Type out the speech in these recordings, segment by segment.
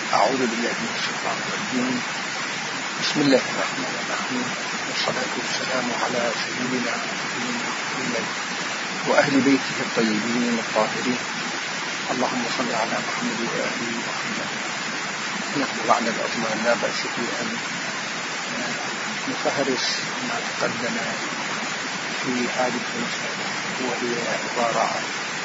أعوذ بالله من الشيطان الرجيم. بسم الله الرحمن الرحيم، والصلاة والسلام على سيدنا محمد وأهل بيته الطيبين الطاهرين. اللهم صل على محمد وآله محمد. نحن بعد الأطمان لا بأس في أن نفهرس ما تقدم في هذه المسألة، وهي عبارة عن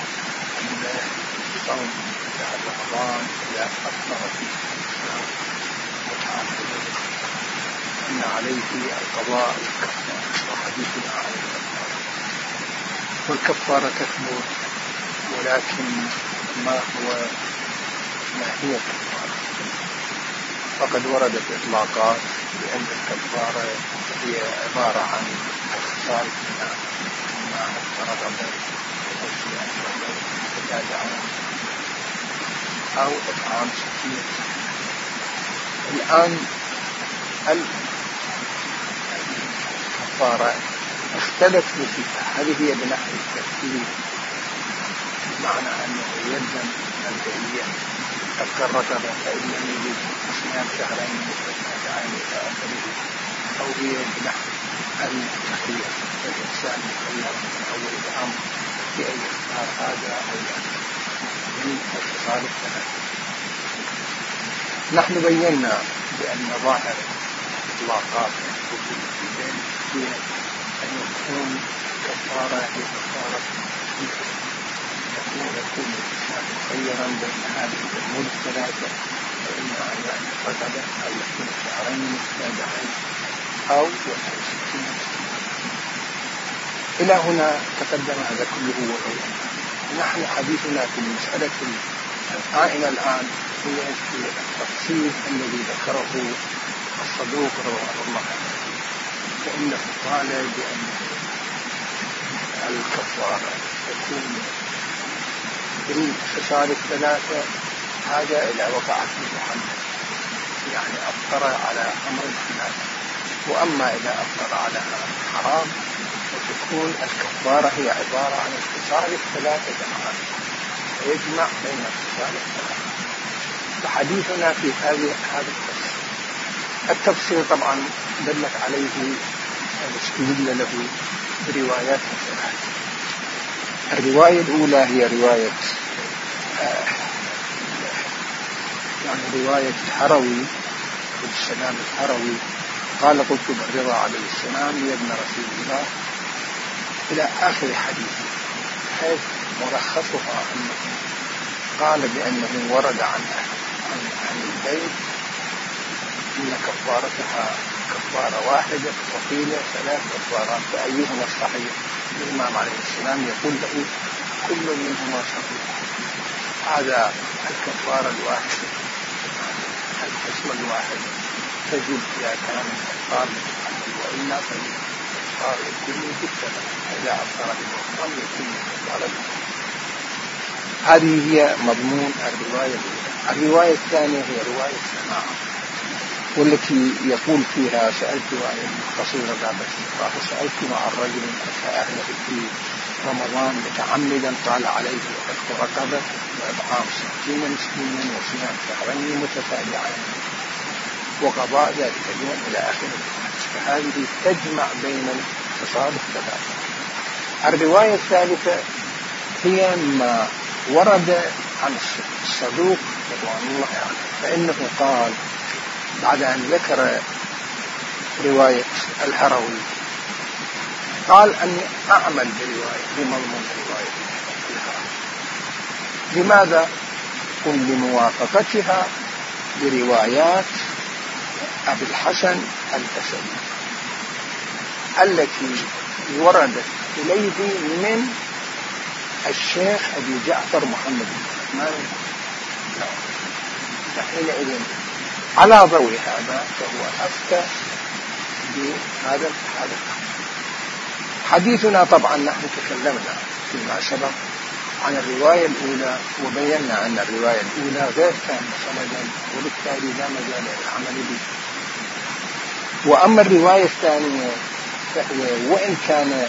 صوم شهر رمضان إذا أفطر فيه متعمدا أن عليه القضاء والكفارة، وحديثنا عن الكفارة. والكفارة تثبت، ولكن ما هي الكفارة؟ فقد وردت إطلاقات بأن الكفارة هي عبارة عن اختصار ما افترض أو إطعام 60. الآن الكفارة اختلفوا فيها، هل هي بنحو الترتيب بمعنى أنه يلزم مبدئيا الرقبة فإن لم يجد صيام شهرين متتابعين إلى آخره، أو هي بنحو التخيير فالإنسان يخير من أول الأمر بأن يختار هذا أو لا من الاتصال الثلاثة. نحن بينا بأن ظاهر إطلاقات الكتب هي أن يكون كفارة هي كفارة يكون الإنسان مخيرا بين هذه الأمور الثلاثة، فإما أن يكون رقبة أو يكون شهرين متتابعين أو يكون 60. إلى هنا تقدم هذا كله وغيره. نحن حديثنا في المسألة القائمة الآن هي في التفصيل الذي ذكره الصدوق رحمه الله، فإنه قال بأن الكفارة تكون بالخصال الثلاثة، هذا إذا وقعت في محمد يعني أفطر على أمر حلال، وأما إذا أفطر على أمر حرام فتكون الكفارة هي عبارة عن الخصال الثلاثة جمعا، ويجمع بين الخصال الثلاثة. فحديثنا في هذا التفسير طبعا دلت عليه واستدل له بروايات ثلاث. الرواية الأولى هي رواية رواية الحروي والسلام الحروي، قال قلت بالرضا عليه السلام يا ابن رسول الله إلى آخر حديثه، حيث ملخصها أنه قال بأنه ورد عن أهل البيت إن كفارتها كفارة واحدة، وقيل 3 كفارات، فأيهما الصحيح؟ الإمام عليه السلام يقول له كل منهما صحيح. هذا الكفارة الواحدة القسم الواحد تجب إذا كان الكفار متحمل، وإلا فالكفار يكون بالسبب، إذا أفطر بالمحرم يكون كفارة. هذه هي مضمون الرواية الأولى. الرواية الثانية هي رواية السماع، والتي يقول فيها سألت عن قصيرة ذابت فسألت مع الرجل أهله في رمضان متعمدا قال عليه عتق رقبة وإطعام 60 مسكينا وصيام شهرين متتابعين وقضاء ذلك اليوم إلى آخره. فهذه تجمع بين الخصال الثلاثة. الرواية الثالثة هي ما ورد عن الصدوق رضوان الله عنه، فإنه قال بعد أن ذكر رواية الحروي قال أني أعمل بمضمون رواية الحروي. لماذا؟ قل لموافقتها بروايات أبي الحسن الأسدي التي وردت إليه من الشيخ أبي جعفر محمد بن عثمان. فحينئذ على ضوء هذا فهو أفتى بهذا حديثنا. طبعا نحن تكلمنا فيما سبق عن الرواية الأولى وبينا أن الرواية الأولى غير كانت سندا، وبالتالي لا مجال للعمل به. وأما الرواية الثانية فهي وإن كان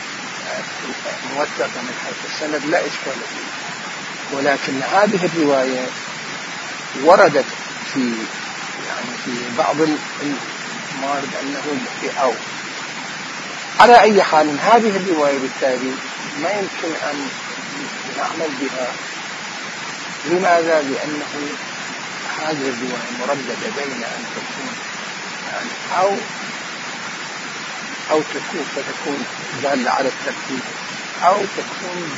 موثقة من حيث السند لا إشكال فيه، ولكن هذه الرواية وردت في بعض الموارد أنه أو. على أي حال هذه الرواية بالتالي ما يمكن أن نعمل بها. لماذا؟ لأنه هذه الرواية مرددة بين أن تكون أو فتكون دالة على الترتيب، أو تكون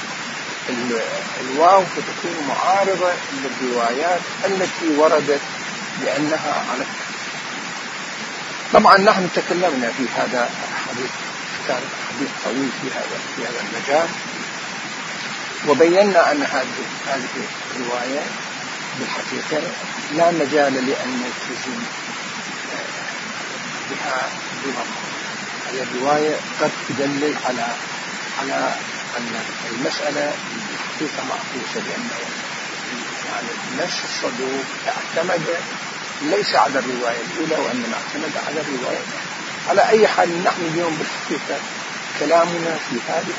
بالواو فتكون معارضة للروايات التي وردت بأنها على الترتيب. طبعا نحن تكلمنا في هذا الحديث، كان حديث طويل في هذا المجال، وبينا أن هذه الرواية بالحقيقة لا مجال لأن نلتزم بها بمضمون. هذه الرواية قد تدلل على أن المسألة بالحقيقة معكوسة، لأنه نفس الصدوق اعتمد ليس على الرواية الأولى وإنما اعتمد على الرواية. على أي حال نحن اليوم بالحقيقة كلامنا في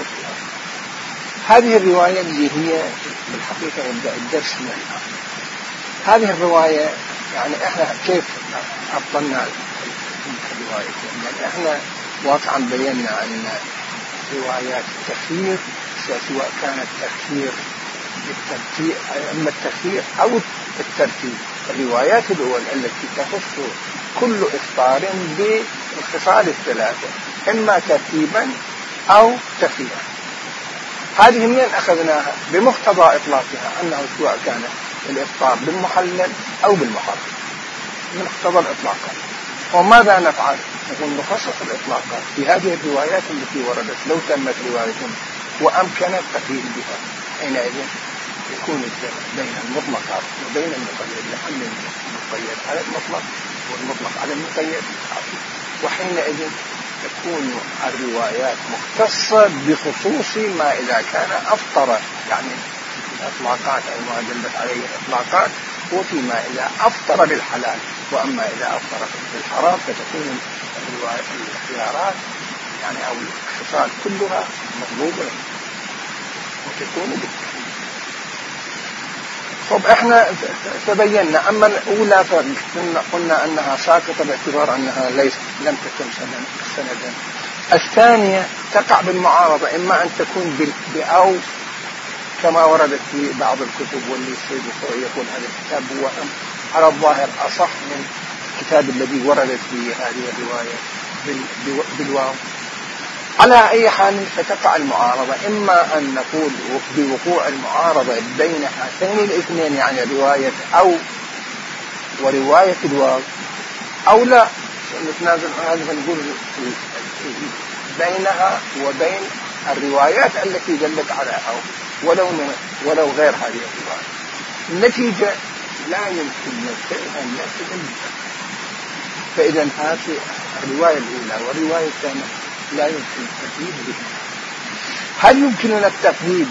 هذه الرواية اللي هي بالحقيقة يبدأ الدرس من الآن. هذه الرواية إحنا كيف أبطلنا الرواية؟ إحنا واقعا بينا أن روايات التخيير سواء كانت تخيير بالترتيب أما التخيير أو الترتيب، الروايات الأولى التي تخص كل إفطار بالخصال الثلاثة إما ترتيبا أو تخييرا. هذه من أخذناها بمقتضى إطلاقها أنه سواء كان الإفطار بالمحلل أو بالمحرم، من مقتضى الإطلاقات. وماذا نفعل؟ نقول نخصص الإطلاقات في هذه الروايات التي وردت. لو تمت رواية وأمكن التقييد بها، حينئذ يكون الجمع بين المطلقات وبين المقيد لحمل المقيد على المطلق والمطلق على المقيد، وحينئذ تكون الروايات مختصة بخصوص ما إذا كان أفطر، الإطلاقات أو ما دلت عليه الإطلاقات، وفيما إذا أفطر بالحلال. وأما إذا أفطر بالحرام فتكون الخيارات أو الخصال كلها مطلوبة وتكون بالتحديد. طب احنا تبينا أما الأولى قلنا أنها ساقطة باعتبار أنها لم تكن سندا. الثانية تقع بالمعارضة، إما أن تكون بأو كما وردت في بعض الكتب، واللي السيد الخوئي يقول هذا الكتاب هو على الظاهر أصح من الكتاب الذي وردت فيه هذه الرواية بالواو. على أي حال فتقع المعارضة، إما أن نقول بوقوع المعارضة بين هاتين الاثنين، رواية أو ورواية الواو، أو لا نتنازل عن هذا فنقول بينها وبين الروايات التي دلت على أو ولو غير هذه الرواية. النتيجة لا يمكن نلتزم بها. فإذا هذه الرواية الأولى والرواية الثانية لا يمكن التقييد بها. هل يمكننا التقييد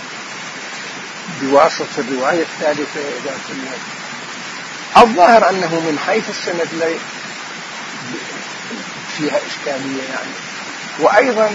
بواسطة الرواية الثالثة إذا كنا؟ الظاهر أنه من حيث السند لا فيها إشكالية وأيضا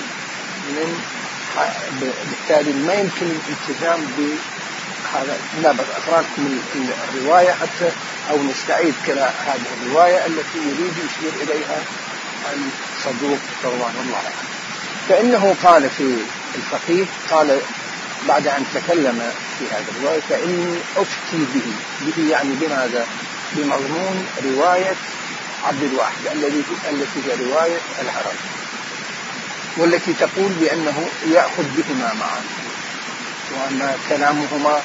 بالتالي ما يمكن الالتزام بهذا. نبغى أقرأكم الرواية حتى أو نستعيد هذه الرواية التي يريد يشير إليها الصدوق رضوان الله عنه. فإنه قال في الفقيه، قال بعد أن تكلم في هذه الرواية: فإني أفتي به بماذا؟ بمضمون رواية عبد الواحد التي هي رواية العرب، والتي تقول بأنه يأخذ بهما معا، وأن كلامهما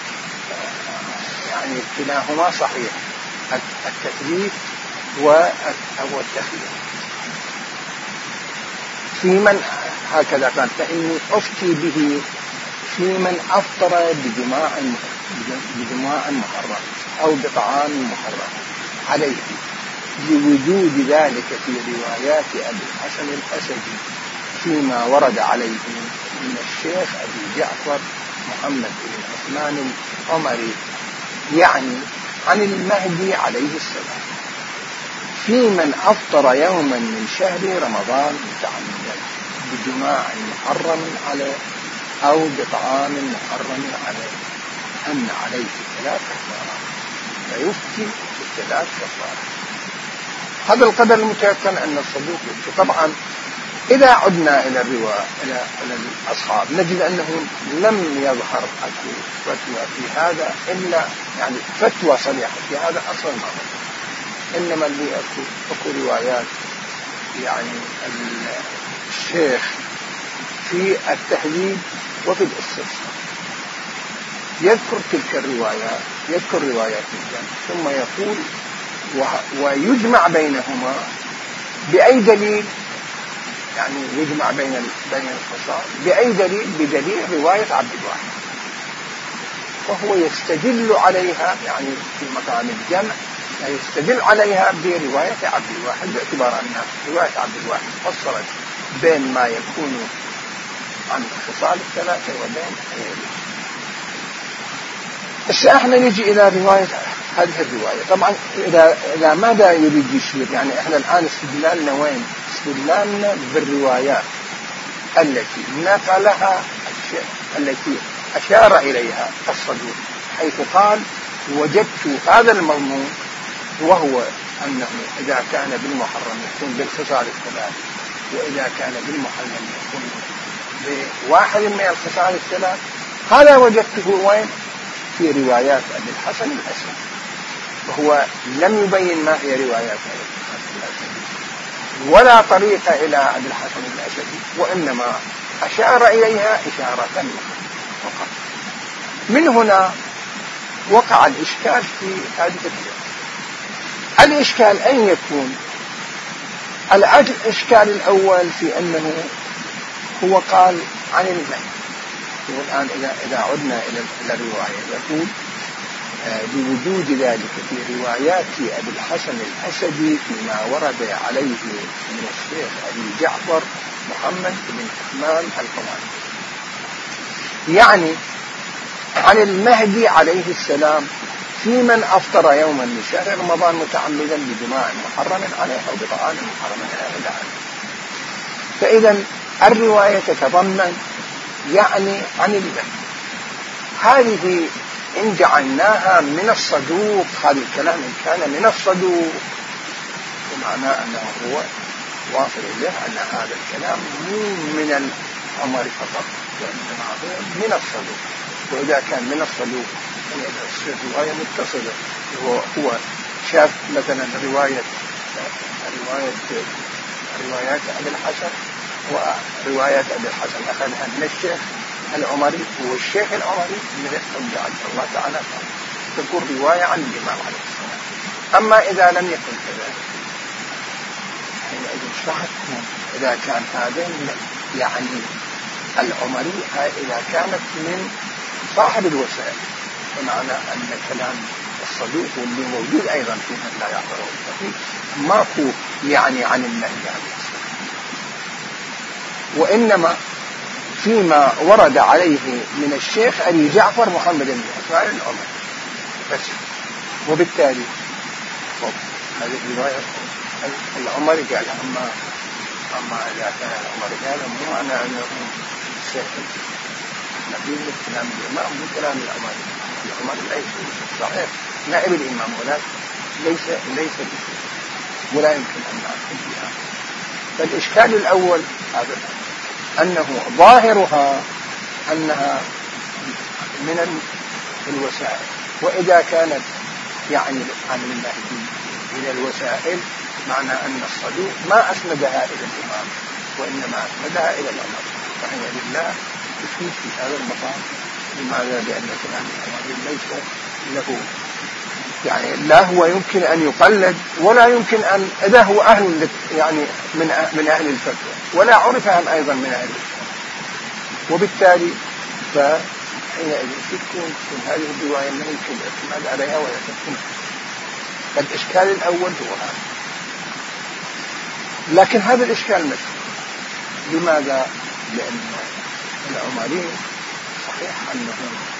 كلاهما صحيح، التثبيت والتخيير. في من هكذا قال: فإني أفتي به في من أفطر بجماع محرم أو بطعام محرم عليه، لوجود ذلك في روايات أبي الحسن الأسدي فيما ورد عليه من الشيخ أبي جعفر محمد بن عثمان العمري، عن المهدي عليه السلام، في من أفطر يوما من شهر رمضان متعمدا بجماع محرم عليه أو بطعام محرم عليه، أن عليه 3 كفارات. فيفتي بالثلاث كفارة. هذا القدر المتيقن أن الصدوق يفتي. طبعا إذا عدنا إلى الرواية إلى الأصحاب نجد أنه لم يظهر فتوى في هذا إلا يعني فتوى صريحة في هذا أصلا ما ظهر، إنما اللي أكو روايات يعني الشيخ في التهذيب وفي الاستفسار يذكر تلك الروايات، يذكر روايات الجنة ثم يقول ويجمع بينهما بأي دليل، يعني يجمع بين الخصال بأي دليل؟ بدليل رواية عبد الواحد، وهو يستدل عليها يعني في مقام الجمع يستدل عليها برواية عبد الواحد، باعتبار أن رواية عبد الواحد فصلت بين ما يكون عن الخصال الثلاثة وبين غيره. احنا نجي إلى رواية هذه الرواية. طبعا إذا ماذا يريد يشير؟ يعني احنا الآن استدلالنا وين؟ استدلالنا بالروايات التي نقلها التي أشار إليها الصدوق، حيث قال وجدت هذا المضمون، وهو أنه إذا كان بالمحرم يكون بالخصال الثلاث، وإذا كان بالمحرم يكون بواحد من الخصال الثلاث. هذا وجدته وين؟ في روايات أبي الحسن الأشعري، وهو لم يبين ما هي روايات أبي الحسن الأشعري ولا طريق إلى أبي الحسن الأشعري، وإنما أشار إليها إشارة فقط. من هنا وقع الإشكال في هذه الرواية. الإشكال أين يكون؟ الإشكال الأول في أنه هو قال عن المهد، والآن إذا عدنا إلى الرواية يقول بوجود ذلك في روايات أبي الحسن الأسدي فيما ورد عليه من الشيخ أبي جعفر محمد بن عثمان القماني، يعني عن المهدي عليه السلام في من أفطر يوما من شهر رمضان متعمدا بجماع محرم عليه أو بطعام محرم عليه. فإذا الرواية تتضمن يعني عن المهدي. هذه إن جعلناها من الصدوق، هذا الكلام إن كان من الصدوق بمعنى أنه هو واصل إليه أن هذا الكلام مو من العمر فقط وإنما هو من الصدوق. وإذا كان من الصدوق تصير رواية متصلة. هو شاف مثلا روايات أبي الحسن، وروايات أبي الحسن أخذها من الشيخ العمري، والشيخ العمري من يحكم الله تعالى تكون رواية عن الإمام عليه السلام. أما إذا لم يكن كذلك حينئذ شرحتكم إذا كان هذا يعني العمري إذا كانت من صاحب الوسائل، بمعنى أن كلام الصدوق واللي موجود أيضا في من لا يحضره الفقيه ما هو يعني عن المهدي عليه السلام، وإنما فيما ورد عليه من الشيخ أبي جعفر محمد بن عثمان العمري بس. وبالتالي هذه الرواية العمري قال أما إذا كان العمري قال مو معنى أنه الشيخ نبيل كلام الإمام مو كلام العمري ليس صحيح نائب الإمام، ولكن ليس ولا يمكن أن نعرف بها. فالإشكال الأول هذا أنه ظاهرها أنها من الوسائل، وإذا كانت يعني عن المهدي إلى الوسائل معنى أن الصدوق ما أسندها إلى الإمام وإنما أسندها إلى الأمر، فهي لله تفيد في هذا المقام. لماذا؟ لأن كلام الأمر ليس له يعني لا هو يمكن أن يقلد ولا يمكن أن إذا هو أهل يعني من أهل الفتوى ولا عرفهم أيضا من أهل الفتوى، وبالتالي فحينئذ تكون هذه الرواية لا يمكن الاعتماد عليها ولا تكون. الإشكال الأول هو هذا، لكن هذا الإشكال مشهور. لماذا؟ لأن العمري صحيح أنه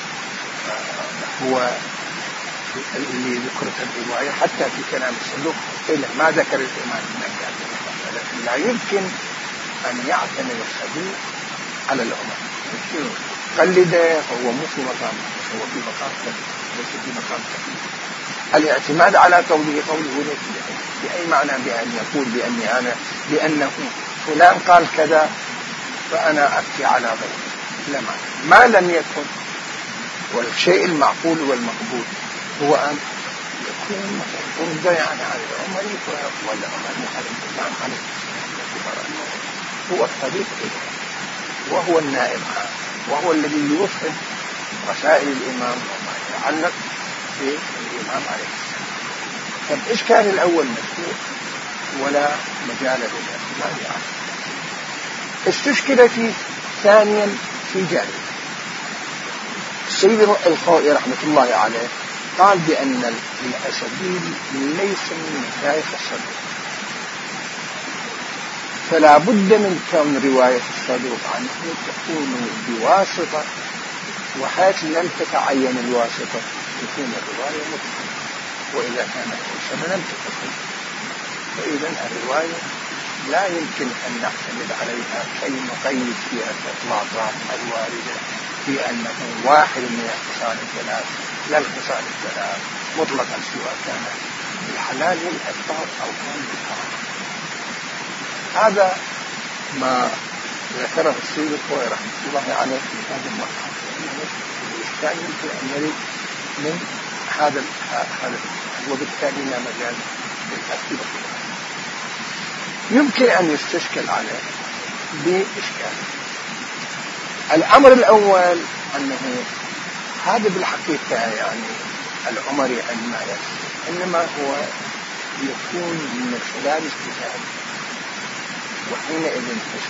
هو اللي ذكرت الرواية حتى في كلام الصدوق إلا ما ذكر الإمام المهدي، لكن لا يمكن أن يعتمد الصدوق على العمر قلده، هو مو في مقام، هو في مقام ليس في مقام. الاعتماد على قوله بأي معنى؟ بأن يقول بأنه فلان قال كذا فأنا أبكي على ضوء. لا معنى. ما لم يكن، والشيء المعقول والمقبول هو أن يكون رد يعني على العمري والعمري على الإمام عليه هو الطريق إليه، وهو النائب عنه، وهو الذي يوفد رسائل الإمام وما يتعلق بالإمام عليه السلام. فالإشكال الأول مفتوح ولا مجال للاعتماد عليه. استشكل فيه ثانيا في جانب. السيد الخوئي رحمة الله عليه قال بأن الأسديل ليس من مشايخ الصدوق، فلا بد من كون رواية الصدوق عنه تكون بواسطة، وحيث لم تتعين الواسطة تكون الرواية مطلقة، وإذا كانت مرسلة لم تتعين، فإذا الرواية لا يمكن أن نعتمد عليها كي نقيد فيها الإطلاقات الواردة في أنه واحد من الخصال الثلاث، لا الخصال الثلاث مطلقا سواء كان بالحلال والإفطار أو كان بالحرام. هذا ما ذكره السيد الخوئي رحمة الله عليه في هذا المقام، الإشكال يمكن أن يرد من هذا وبالتالي لا مجال للأسئلة. يمكن أن يستشكل عليه بإشكال. الأمر الأول أنه هذا بالحقيقة يعني العمري عندما يكتب إنما هو يكون من خلال الكتاب، وحينئذ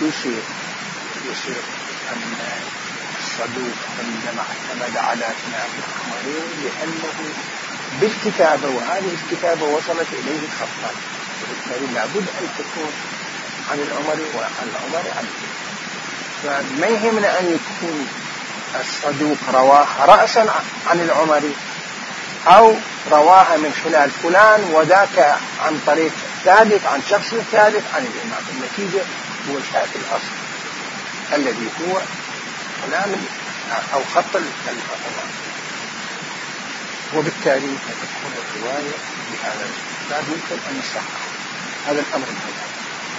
يصير أن الصدوق عندما اعتمد على كلام العمري لأنه بالكتابة، وهذه الكتابة وصلت إليه خطا، وبالتالي لابد أن تكون عن العمري وعن العمري عنه. فما يهمنا أن يكون الصدوق رواها رأسا عن العمري أو رواها من خلال فلان وذاك عن طريق ثالث عن شخص ثالث عن الإمام. النتيجة هو شاف الأصل الذي هو كلام أو خط الإمام، وبالتالي تكون الرواية بهذا الباب يمكن أن يصحح. هذا الأمر الأول.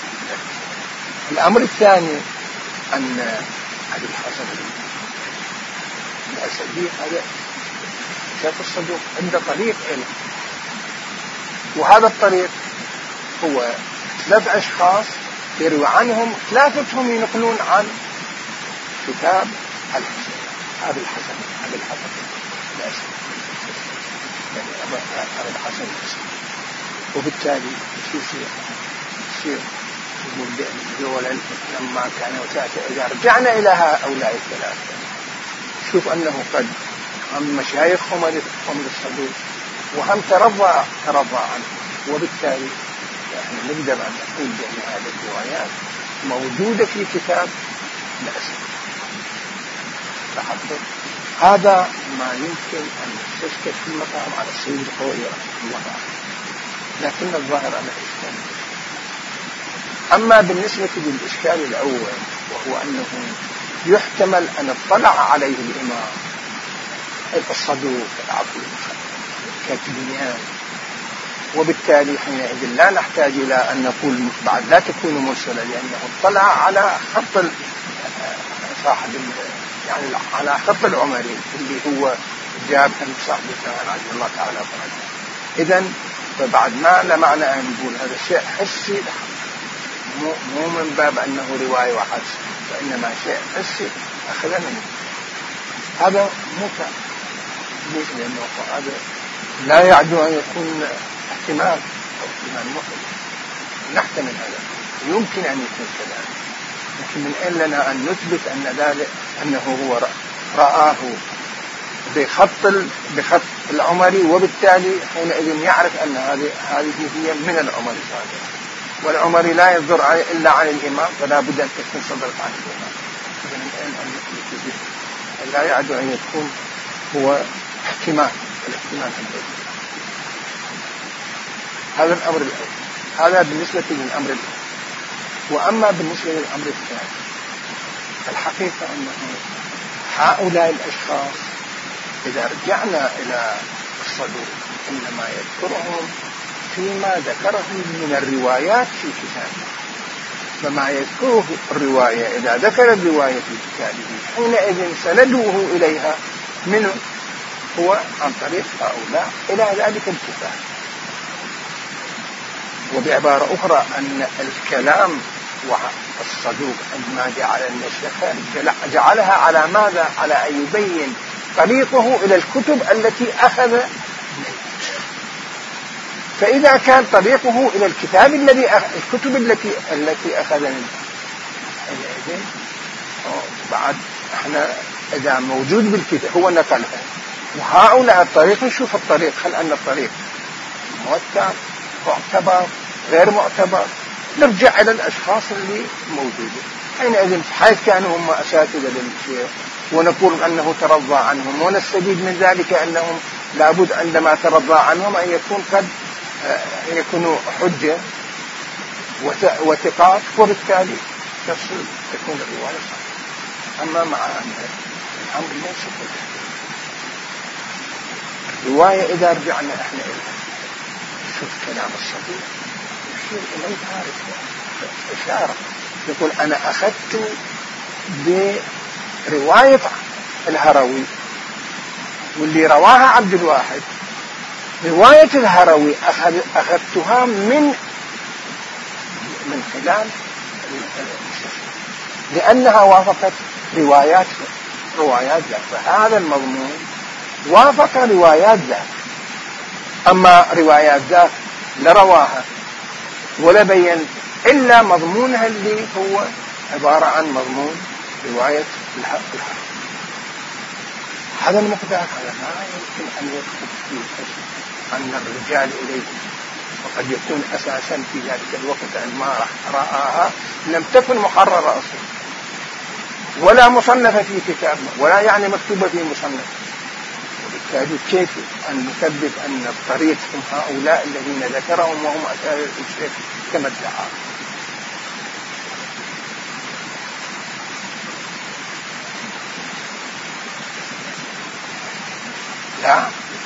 الأمر الثاني أن أبي الحسن الأسدي هذا شاف الصدوق عنده طريق إليه، وهذا الطريق هو 3 أشخاص يروي عنهم 3 ينقلون عن كتاب الحسن أبي الحسن الأسدي، يعني أبي الحسن الأسدي. وبالتالي يصير يقول لما كان وتأتي إذا رجعنا إلى هؤلاء الثلاثة شوف أنه قد هم مشايخهم الصدوق وهم ترضى عنه، وبالتالي يعني نقدر أن نقول بأن هذه الروايات موجودة في كتاب الأسد. تحضر هذا ما يمكن أن يستشكل في المقام على السيد الخوئي رحمه الله عليه، لكن الظاهر أن الإشكال. أما بالنسبة للإشكال الأول وهو أنه يحتمل أن اطلع عليه الإمام الصدوق العقل كتبيان، وبالتالي حينئذ لا نحتاج إلى أن نقول بعد لا تكون مرسلة، لأنه اطلع على خط صاحب يعني على خط العمري اللي هو جاب عند صاحب الثمن رضي الله تعالى عنه. إذن فبعد ما لا معنى أن نقول هذا شيء حسي، مو من باب أنه رواية وحدس، وإنما شيء حسي أخذ منه. هذا مو كان لأنه هذا لا يعدو أن يكون احتمال أو احتمال مخرج، نحتمل هذا، يمكن أن يكون كذلك، لكن من أين لنا أن نثبت أن ذلك أنه هو رآه بخط العمري، وبالتالي حينئذ يعرف أن هذه هي من العمري صادقة، والعمري لا ينظر إلا عن الإمام، فلا بد أن تكون صدرت عن الإمام. من أين أن نثبت به؟ لا يعد أن يكون هو احتمال، الاحتمال الذي هذا الأمر الأول. هذا بالنسبة للأمر الأول. وأما بالنسبة للأمر الثاني، الحقيقة أنه هؤلاء الأشخاص إذا رجعنا إلى الصدوق إنما يذكرهم فيما ذكره من الروايات في كتابه، فما يذكره الرواية إذا ذكر الرواية في كتابه حينئذ سندوه إليها منه هو عن طريق هؤلاء إلى ذلك الكتاب. وبعبارة أخرى أن الكلام والصدوق عندما جعل النسخ جعلها على ماذا؟ على أن يبين طريقه إلى الكتب التي أخذ منها. فإذا كان طريقه إلى الكتاب الكتب التي أخذ منها بعد احنا إذا موجود بالكتاب هو نقلها، وهؤلاء الطريق نشوف الطريق، هل أن الطريق موثق معتبر غير معتبر، نرجع إلى الأشخاص اللي موجودين حينئذ حيث كانوا هم أساتذة للشيخ ونقول أنه ترضى عنهم، ونستفيد من ذلك أنهم لابد عندما ترضى عنهم أن يكون قد يكونوا حجة وثقات، وبالتالي تصل تكون الرواية صحيحة. أما مع أن الأمر ليس كذلك، الرواية إذا رجعنا إحنا إليها شوف كلام الصديق يشير إليها إشارة، يقول أنا أخذت برواية الهروي واللي رواها عبد الواحد، رواية الهروي أخذتها من خلال لأنها وافقت روايات ذاك، فهذا المضمون وافق روايات ذاك. أما روايات ذاك لرواها ولا بين إلا مضمونها اللي هو عبارة عن مضمون رواية الحق. هذا المقدار هذا ما يمكن أن يدخل فيه أن الرجال إليه، وقد يكون أساسا في ذلك الوقت عندما رآها لم تكن محررة أصلا ولا مصنفة في كتاب ولا يعني مكتوبة في مصنف، وبالتالي كيف أن نثبت أن الطريق هم هؤلاء الذين ذكرهم وهم أساتذة الشيخ كما ادعى. لا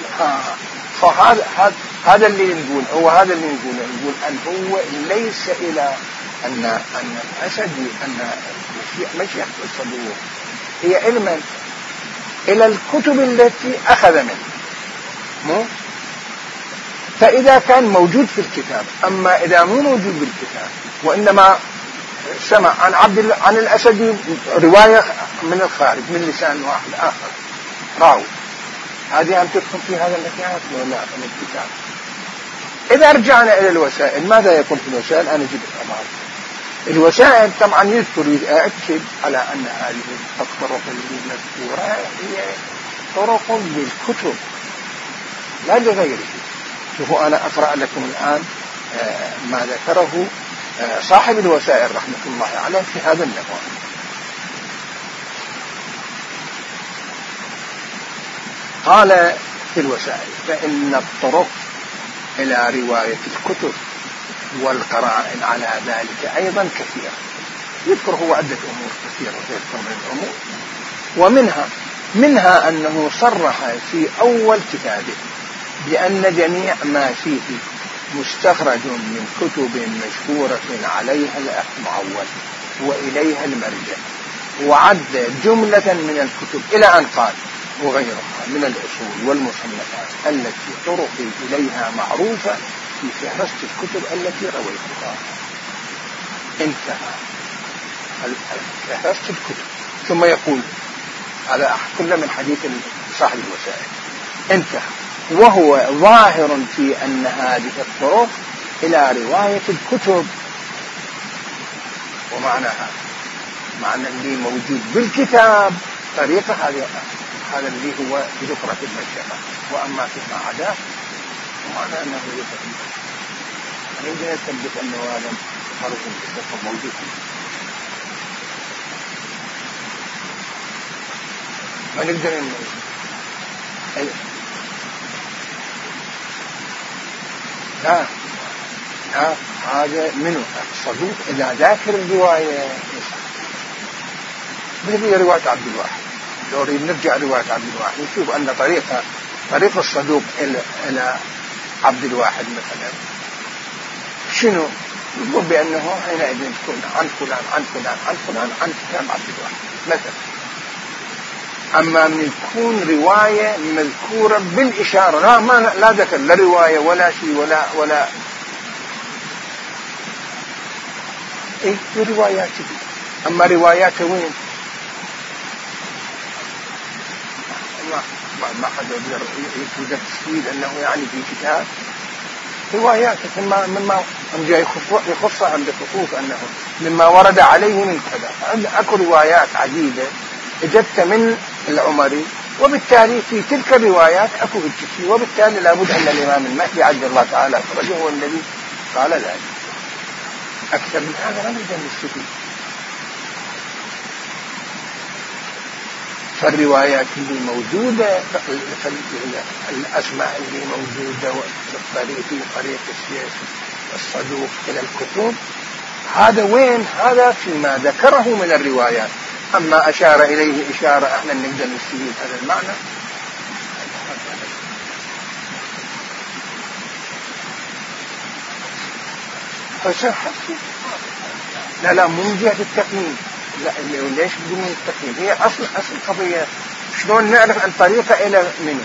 هذا اللي نقول، هو هذا اللي نقول أن هو ليس إلى أن الأسدي أن مشيخ الصدوق هي علما إلى الكتب التي أخذ منها، فإذا كان موجود في الكتاب. أما إذا مو موجود بالكتاب وإنما سمع عن الأسدي رواية من الخارج من لسان واحد آخر راوي، هذه أن تدخل في هذا المكان ولا من الكتاب. إذا رجعنا إلى الوسائل ماذا يقول في الوسائل؟ أنا جبت أمام الوسائل طبعا يأكد على أن هذه الطرق المذكورة هي طرق للكتب لا لغيره. شوفوا أنا أقرأ لكم الآن ما ذكره صاحب الوسائل رحمة الله عليه في هذا النوع. قال في الوسائل فإن الطرق إلى رواية الكتب والقرائن على ذلك أيضا كثيرة، يذكر هو عدة أمور كثيرة ويذكر من الأمور، ومنها أنه صرح في أول كتابه بأن جميع ما فيه مستخرج من كتب مشهورة عليها المعول وإليها المرجع، وعد جملة من الكتب إلى أن قال وغيرها من الأصول والمصنفات التي طرقي إليها معروفة في فهرست الكتب التي رويتها. انتهى فهرست الكتب، ثم يقول على كل من حديث صاحب الوسائل انتهى، وهو ظاهر في أن هذه الطرق إلى رواية الكتب. ومعناها معنى اللي موجود بالكتاب طريقة هذا اللي هو ذكرة المشيخة، وأما فيما عداه ومعنى أنه ذكرة المشيخة. أنا يمكن أثبت أنه هذا فرق المشيخة موجود. ما نقدر لا هذا منه الصدوق إذا ذاكر الرواية مثل رواية عبد الواحد. لو نرجع رواية عبد الواحد نشوف أن طريقة طريق الصدوق إلى عبد الواحد مثلا شنو؟ يقول بأنه حينئذ تكون عن فلان عن فلان عن فلان عن كتاب عبد الواحد مثلا. أما من يكون رواية مذكورة بالإشارة لا ذكر لا رواية ولا شيء ولا إيه روايات دي. أما رواياته وين؟ ما حد يقدر تسويد أنه يعني في كتاب روايات مما جاي يخصها عند خصوص أنه مما ورد عليه من كذا. أكو روايات عديدة اجت من العمري، وبالتالي في تلك الروايات أكو الشيء، وبالتالي لابد أن الإمام المهدي عجل الله تعالى فرجه هو الذي قال ذلك. أكثر من هذا لا نقدر نستفيد. فالروايات اللي موجودة، الأسماء اللي موجودة في طريق الصدوق إلى الكتب، هذا وين؟ هذا فيما ذكره من الروايات. أما أشار إليه إشارة احنا نقدر نستفيد هذا المعنى. لا مو من جهة التقييم. لا ليش بدون التقييم؟ هي أصل قضية شلون نعرف الطريقة إلى منه.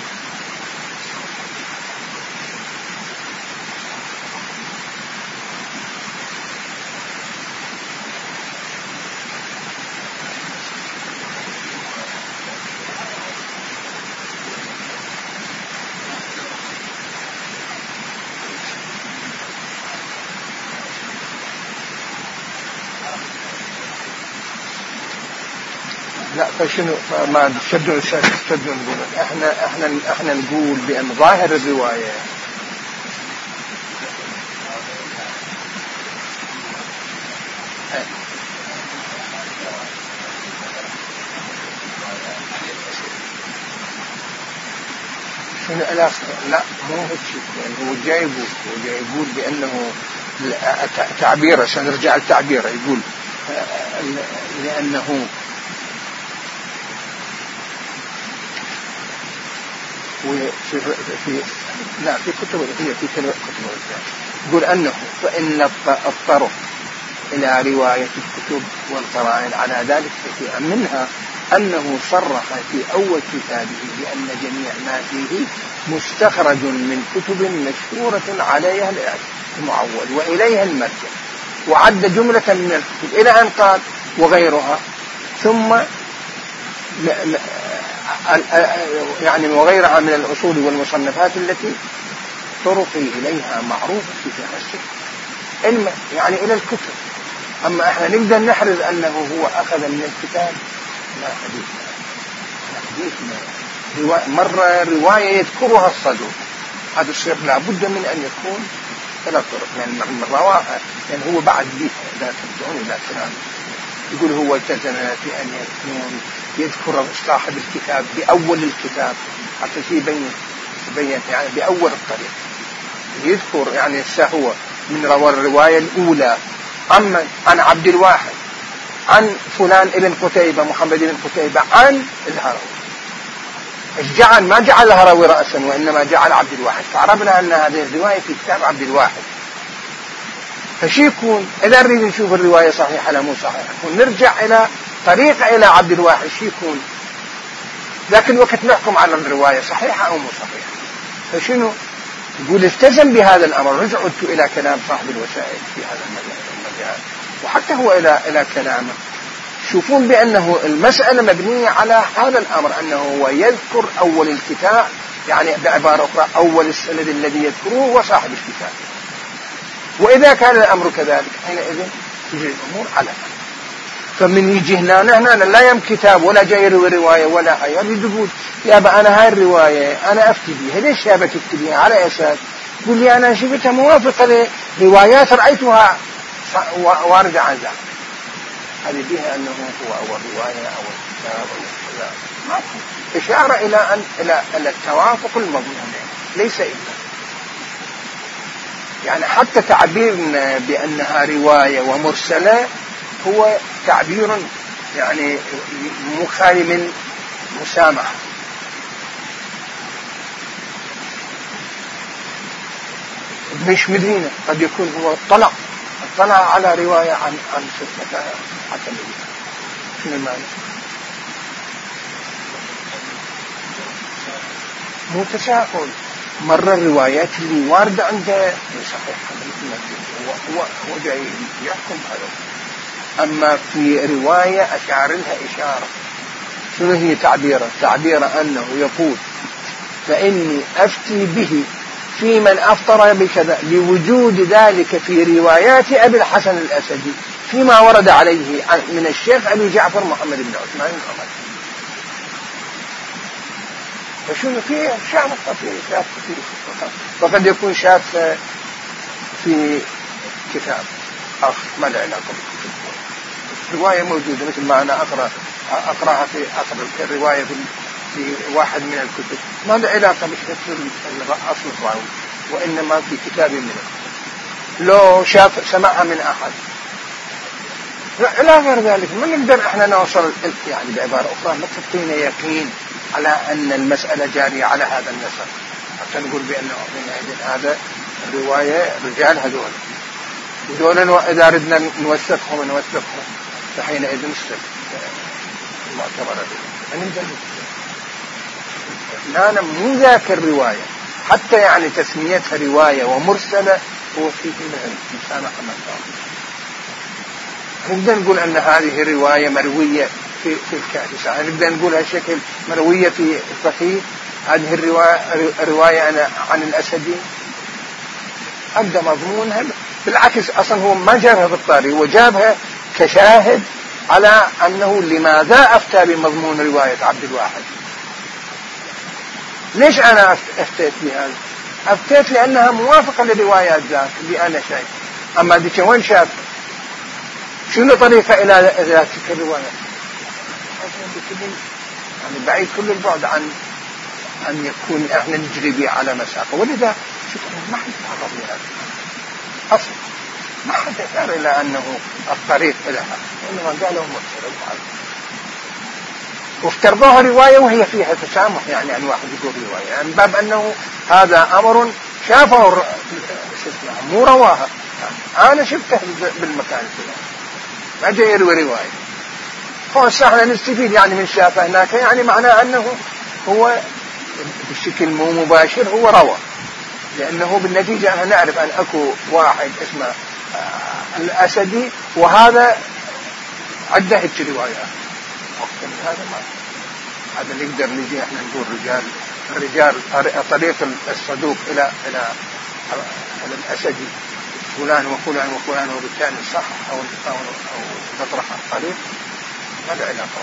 لا فشنو ما تشدون نقول احنا نقول بأن ظاهر الرواية شنو لا مو هيك يعني. هو جاي يقول بأنه تعبيره سنرجع لتعبيره. يقول لأنه في كتب الرجال يقول أنه فإن الطرق إلى رواية الكتب والقرائن على ذلك كثيرا، منها أنه صرح في أول كتابه بأن جميع ما فيه مستخرج من كتب مشهورة عليها المعول وإليها المرجع، وعد جملة من الكتب إلى أن قال وغيرها، ثم يعني وغيرها من الأصول والمصنفات التي طرقي إليها معروفة في السنة يعني إلى الكتب. أما إحنا نقدر نحرز أنه هو أخذ من الكتاب، لا حديث مرة رواية يذكرها الصدوق، هذا الشيء لابد من أن يكون ثلاث طرق من رواها، يعني هو بعد به لا ترجعون إلى كلام. يقول هو التزم في أن يكون يذكر صاحب الكتاب بأول الكتاب حتى يبين يعني بأول الطريق يذكر يعني هو من روى الرواية الأولى عن عبد الواحد عن فلان ابن قتيبة محمد ابن قتيبة عن الهروي. ما جعل الهروي رأسا وإنما جعل عبد الواحد، فعرفنا أن هذه الرواية في كتاب عبد الواحد. فشي يكون إذا نريد نشوف الرواية صحيحة لا مو صحيحة نرجع إلى طريقة إلى عبد الواحد شي يكون، لكن وقت نحكم على الرواية صحيحة أو مو صحيحة. فشنو يقول التزم بهذا الأمر. رجعت إلى كلام صاحب الوسائل في هذا المجال وحتى هو إلى كلامه، شوفون بأنه المسألة مبنية على هذا الأمر، أنه هو يذكر أول الكتاب، يعني بعبارة أخرى أول السند الذي يذكره هو صاحب الكتاب. وإذا كان الأمر كذلك حينئذ تجري الأمور على فمن يجي هنا لا يم كتاب ولا جاي رواية ولا أي يقول يا أنا هاي الرواية أنا أفتي بيها، ليش يا بتكتب بيها على أساس؟ يقول لي أنا شفتها موافقة لروايات رأيتها واردة عن ذلك، هذه بها أنه هو أول رواية أو الكتاب أو كذا، إشارة إلى التوافق المضمون، ليس إلا يعني حتى تعبيرنا بأنها رواية ومرسلة هو تعبير يعني مخالي من مسامحة. مش مدينة، قد يكون هو اطلع على رواية عن صفة حتى مدينة. شنو المعنى؟ مو تساهل، مرة الروايات اللي واردة عنده صحيحة، هو جاي يحكم هذا. أما في رواية أشار لها إشارة، شنو هي تعبيره أنه يقول فإني أفتي به في من أفطر بكذا لوجود ذلك في روايات أبي الحسن الأسدي فيما ورد عليه من الشيخ أبي جعفر محمد بن عثمان الأمري. فشنو فيه شاف كثير، وقد يكون شاف في كتاب آخر ما له علاقة بالكتب، رواية موجودة مثل ما أنا أقرأها في الرواية في واحد من الكتب ما له علاقة بأصل الراوي، وإنما في كتاب منه لو سمعها من أحد لا غير ذلك. ما نقدر احنا نوصل يعني بعبارة أخرى ما تبقينا يقين على أن المسألة جارية على هذا النسق حتى نقول بأنه هذا الرواية رجال هذول إذا ردنا نوثقهم فحينئذ نستفيد المعتبرة لا مو ذاك الرواية حتى يعني تسميتها رواية ومرسلة هو فيه من المسامحة نقدر نقول أن هذه الرواية مروية في الكافي، نقدر نقولها شكل مروية في الصحيح. هذه الرواية عن الأسدي أبدأ مضمونها، بالعكس أصلا هو ما جابها بالطاري، هو جابها كشاهد على أنه لماذا أفتى بمضمون رواية عبد الواحد. ليش أنا أفتيت بهذا؟ أفتيت لأنها موافقة للروايات ذات اللي أنا شايف. أما دي وين شاف؟ شنو طريقة إلى ذات الرواية؟ يعني بعيد كل البعد عن أن يكون إحنا نجري به على مساقه. ولذا ما حد يتعرض لهذا أصلا، ما حد يشار إلى أنه الطريق إليها، إنما قالوا مرسل وافترضوها رواية وهي فيها تسامح، يعني أن واحد يقول رواية يعني باب أنه هذا أمر شافه مو رواها، يعني أنا شفته بالمكان ما جاي يروي رواية. خلاص احنا نستفيد يعني من شافه هناك، يعني معناه أنه هو بشكل مو مباشر هو روى، لأنه بالنتيجة أنا نعرف أن أكو واحد اسمه الأسدي وهذا عدة روايات. هذا اللي نقدر نجي احنا نقول الرجال طريق الصدوق إلى الأسدي فلان وفلان وفلان وبالتالي صح أو تطرح الطريق ما له علاقة.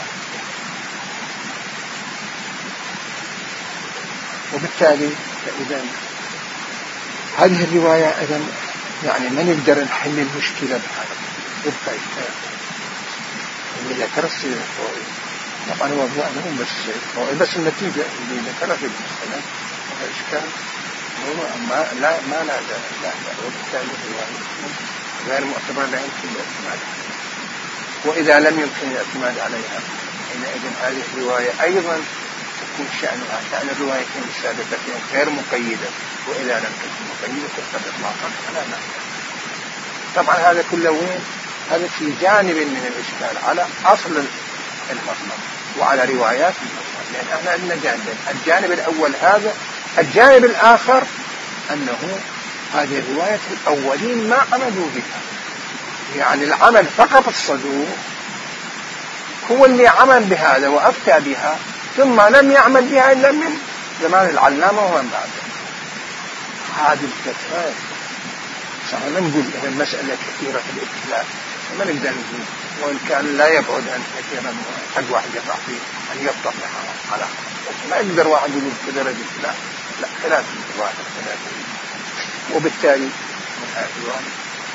وبالتالي إذا هذه الرواية إذا يعني ما نقدر نحل المشكلة بهذا يبقى اللي ذكر السيد الفوائي. طبعا هو مو بس النتيجة اللي ذكرها في المسألة إشكال ما نادى وبالتالي الرواية غير معتبرة لا يمكن الاعتماد عليها. وإذا لم يمكن الاعتماد عليها حينئذ هذه الرواية أيضا تكون شأن الروايتين السابقتين غير مقيدة، وإذا لم تكن مقيدة تقتضي إطلاقا فلا مانع. طبعا هذا كله وين؟ هذا في جانب من الإشكال على أصل المصنف وعلى روايات المصنف، لأن احنا عندنا جانبين، الجانب الأول هذا، الجانب الآخر أنه هذه الرواية الأولين ما عملوا بها، يعني العمل فقط الصدوق هو اللي عمل بهذا وأفتى بها، ثم لم يعمل بها إلا من زمان العلامة ومن بعده. هذه الفترة صحيح ما نقول المسألة كثيرة في الابتلاء، ما نقدر نقول، وإن كان لا يبعد أن كثيرا قد واحد يقع فيه أن يبطل على ما يقدر واحد يقول كذا الابتلاء، لا ثلاث واحد وبالتالي من هذا الوقت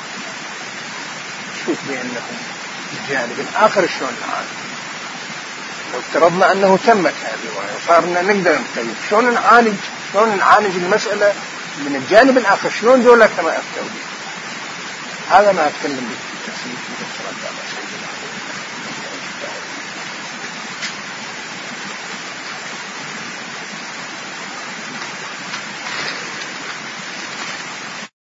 شوف بأنه الجانب الآخر شلون نعالج. لو افترضنا أنه تمت هذه الرواية وصارنا نقدر نتكلم شلون نعالج المسألة من الجانب الآخر، شلون دولة كما أفتوا به. هذا ما أتكلم به بالتفصيل في الصلاة.